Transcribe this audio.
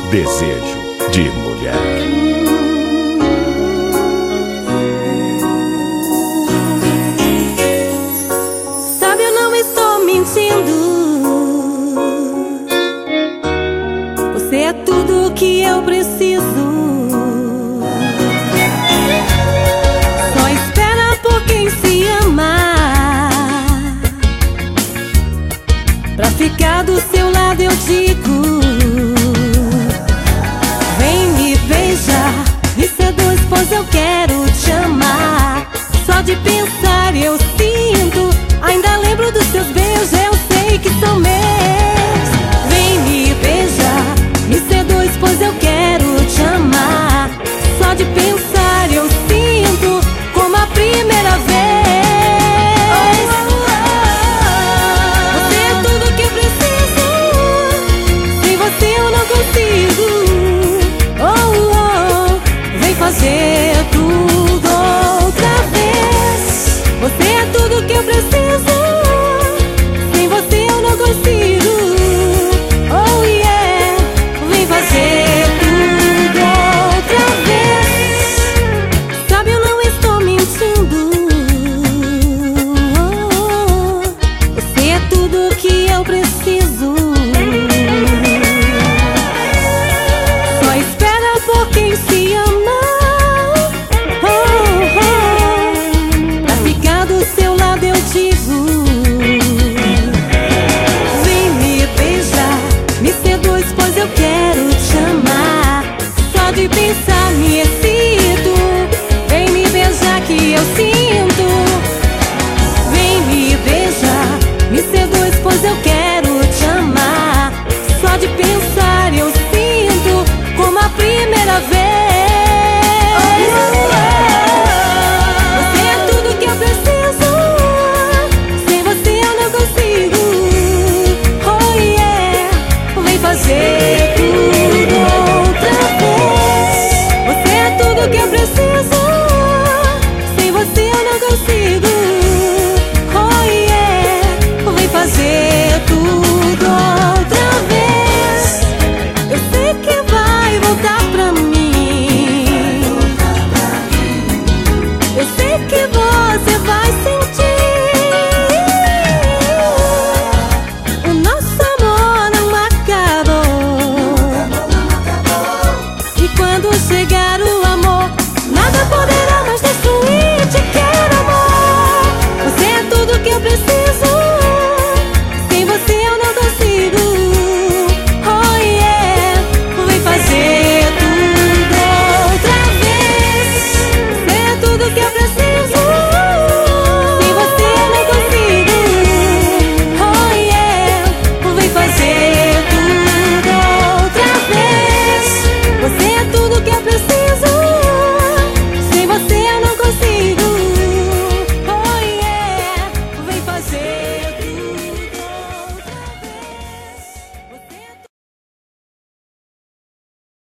Desejo de mulher. Sabe, eu não estou mentindo. Você é tudo o que eu preciso. Só espera por quem se ama. Pra ficar do seu lado eu digo: vem me beijar, me seduz, pois eu quero te amar. Só de pensar eu sinto, ainda lembro dos seus beijos, eu sei que são meus. Vem me beijar, me seduz, pois eu quero te amar. Só de pensar eu sinto como a primeira vez. Você é tudo que eu preciso, sem você eu não consigo. Vem fazer tudo outra vez. Você é tudo que eu preciso, sem você eu não consigo. Oh yeah, vem fazer tudo outra vez. Sabe, eu não estou mentindo. Você é tudo que eu preciso. Só espera por quem se ama. Pra ficar do seu lado eu digo: vem me beijar, me seduz, pois eu quero te amar. Só de pensar me excito. Vem me beijar que eu sinto. Vem me beijar, me seduz, pois eu quero te amar. Só de pensar eu sinto como a primeira vez. Você é tudo que eu preciso, sem você eu não consigo. Oh yeah, vem fazer